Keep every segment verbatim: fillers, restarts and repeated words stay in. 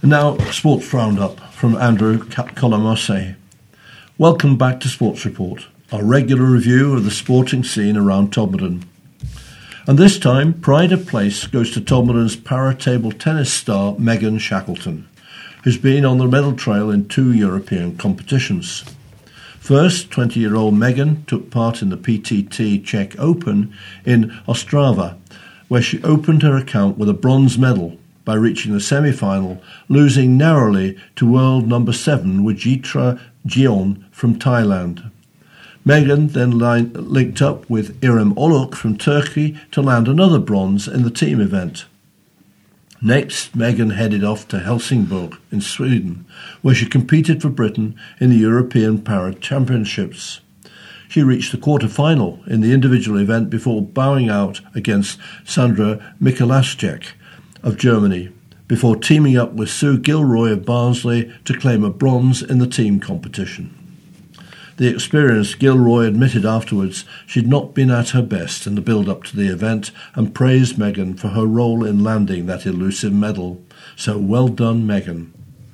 Now, Sports Roundup from Andrew Colomosse. Welcome back to Sports Report, our regular review of the sporting scene around Todmorden. And this time, pride of place goes to Todmorden's para-table tennis star Megan Shackleton, who's been on the medal trail in two European competitions. First, twenty-year-old Megan took part in the P T T Czech Open in Ostrava, where she opened her account with a bronze medal by reaching the semi-final, losing narrowly to world number seven Wajitra Jeon from Thailand. Megan then line- linked up with Irem Oluk from Turkey to land another bronze in the team event. Next, Megan headed off to Helsingborg in Sweden, where she competed for Britain in the European Para Championships. She reached the quarter-final in the individual event before bowing out against Sandra Mikulášek of Germany, before teaming up with Sue Gilroy of Barnsley to claim a bronze in the team competition. The experienced Gilroy admitted afterwards she'd not been at her best in the build-up to the event and praised Megan for her role in landing that elusive medal. So well done, Megan.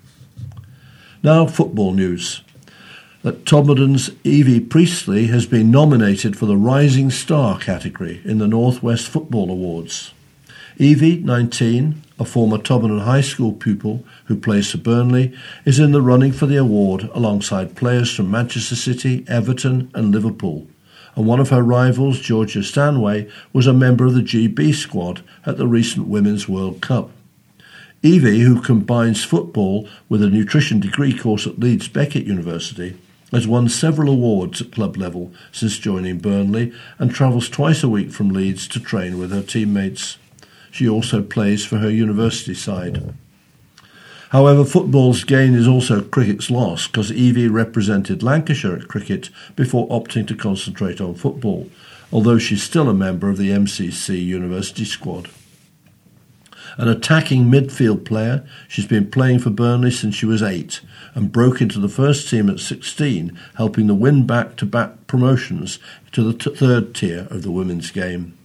Now, football news. That Todmorden's Evie Priestley has been nominated for the Rising Star category in the North West Football Awards. Evie, nineteen, a former Todmorden High School pupil who plays for Burnley, is in the running for the award alongside players from Manchester City, Everton and Liverpool. And one of her rivals, Georgia Stanway, was a member of the G B squad at the recent Women's World Cup. Evie, who combines football with a nutrition degree course at Leeds Beckett University, has won several awards at club level since joining Burnley and travels twice a week from Leeds to train with her teammates. She also plays for her university side. However, football's gain is also cricket's loss, because Evie represented Lancashire at cricket before opting to concentrate on football, although she's still a member of the M C C university squad. An attacking midfield player, she's been playing for Burnley since she was eight and broke into the first team at sixteen, helping them win back-to-back promotions to the t- third tier of the women's game.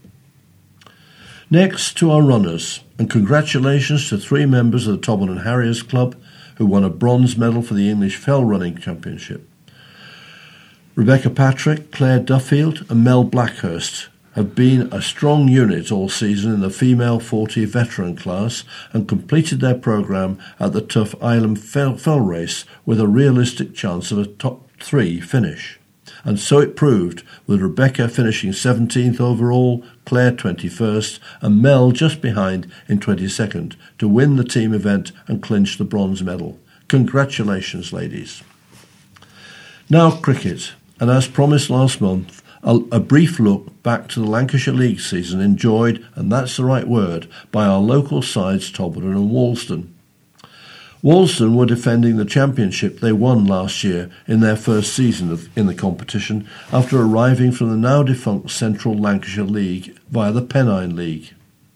Next to our runners, and congratulations to three members of the Todmorden Harriers Club who won a bronze medal for the English Fell Running Championship. Rebecca Patrick, Claire Duffield and Mel Blackhurst have been a strong unit all season in the female forty veteran class and completed their programme at the tough Island Fell, Fell race with a realistic chance of a top three finish. And so it proved, with Rebecca finishing seventeenth overall, Claire twenty-first, and Mel just behind in twenty-second, to win the team event and clinch the bronze medal. Congratulations, ladies. Now cricket, and as promised last month, a, a brief look back to the Lancashire League season enjoyed, and that's the right word, by our local sides Todmorden and Walsden. Walsden were defending the championship they won last year in their first season of, in the competition after arriving from the now-defunct Central Lancashire League via the Pennine League.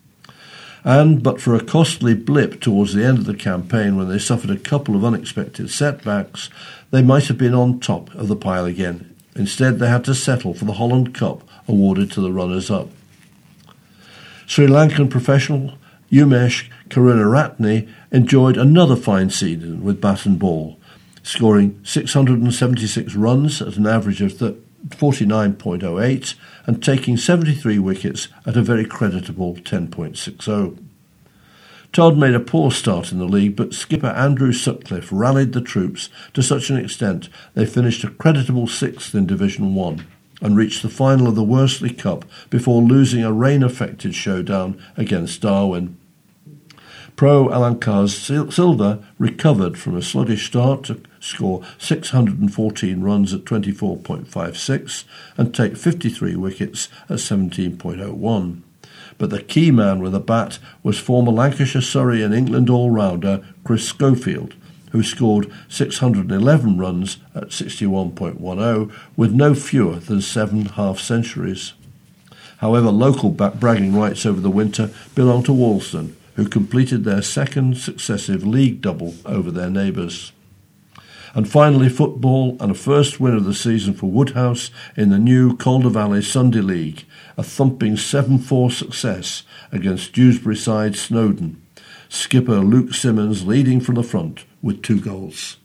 And, but for a costly blip towards the end of the campaign when they suffered a couple of unexpected setbacks, they might have been on top of the pile again. Instead, they had to settle for the Holland Cup awarded to the runners-up. Sri Lankan professional Umesh Karunaratne enjoyed another fine season with bat and ball, scoring six hundred seventy-six runs at an average of forty-nine point oh eight and taking seventy-three wickets at a very creditable ten point six oh. Todd made a poor start in the league, but skipper Andrew Sutcliffe rallied the troops to such an extent they finished a creditable sixth in Division one and reached the final of the Worsley Cup before losing a rain-affected showdown against Darwin. Pro Alankar Silva recovered from a sluggish start to score six hundred fourteen runs at twenty-four point five six and take fifty-three wickets at seventeen point oh one. But the key man with a bat was former Lancashire, Surrey and England all-rounder Chris Schofield, who scored six hundred eleven runs at sixty-one point one oh with no fewer than seven half-centuries. However, local bragging rights over the winter belong to Walsden, who completed their second successive league double over their neighbours. And finally, football and a first win of the season for Woodhouse in the new Calder Valley Sunday League, a thumping seven four success against Dewsbury side Snowdon, skipper Luke Simmons leading from the front with two goals.